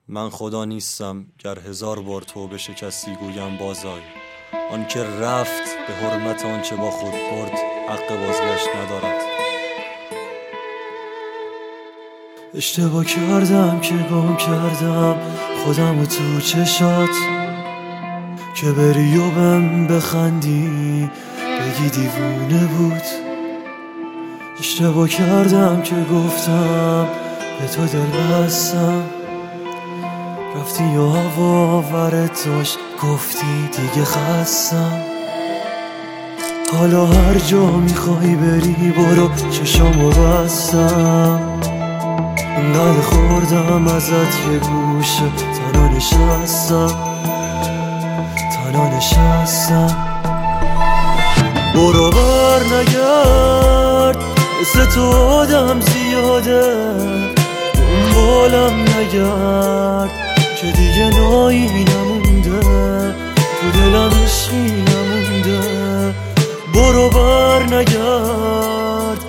من خدا نیستم گر 1000 بار توبه شکستی گویم بازآی. آن که رفت به حرمت آنچه با خود برد حق بازگشت ندارد. اشتباه کردم که گم کردم خودم و تو چشات، که بری و بهم بخندی بگی دیوونه بود. اشتباه کردم که گفتم به تو دل بستم، رفتی و هوا ورت داشت گفتی دیگه خستم. حالا هر جا میخوای بری برو چشامو بستم. انقدر خوردم ازت یه گوشه تنها نشستم. برو بر نگرد مثل تو آدم زیاده، دنبالم نگرد که دیگه نایی نمونده، تو دلم عشقی نمونده. برو بر نگرد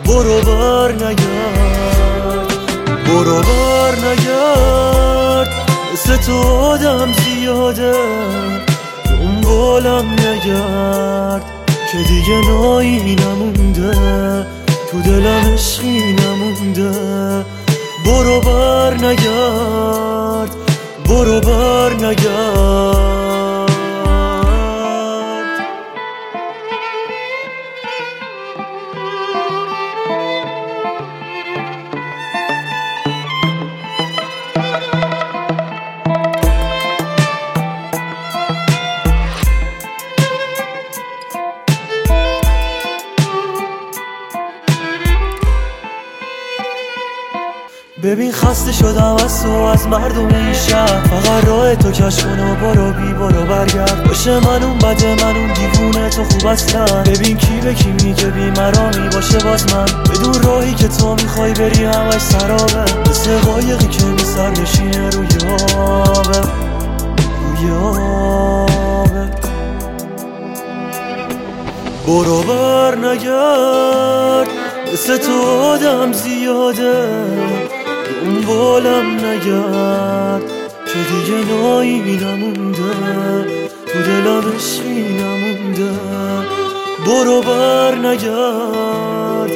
مثل تو آدم زیاده، دنبالم نگرد که دیگه نایی نمونده، تو دلم عشقی نمونده. برو بر نگرد. ببین خسته شدم از تو از مردم این شهر، فقط راه تو کش کن و برو برگرد. باشه من اون بده من اون دیوونه تو خوب اصلا. ببین کی به کی میگه بی مرامی باشه باز من، بدون راهی که تو میخوای بری همش سرابه، مثل قایقی که بی سر نشینه روی آبه. برو بر نگرد مثل تو آدم زیاده، دنبالم نگرد که دیگه نایی نمونده، تو دلم عشقی نمونده. برو بر نگرد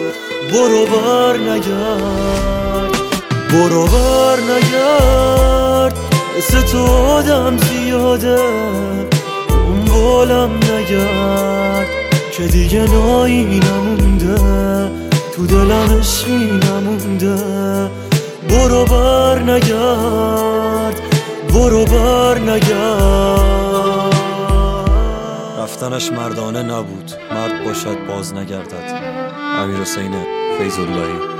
مثل تو آدم زیاده، دنبالم نگرد که دیگه نایی نمونده، تو دلم عشقی نمونده. برو بر نگرد. رفتنش مردانه نبود، مرد باشد باز نگردد. امیرحسین فیض‌اللهی.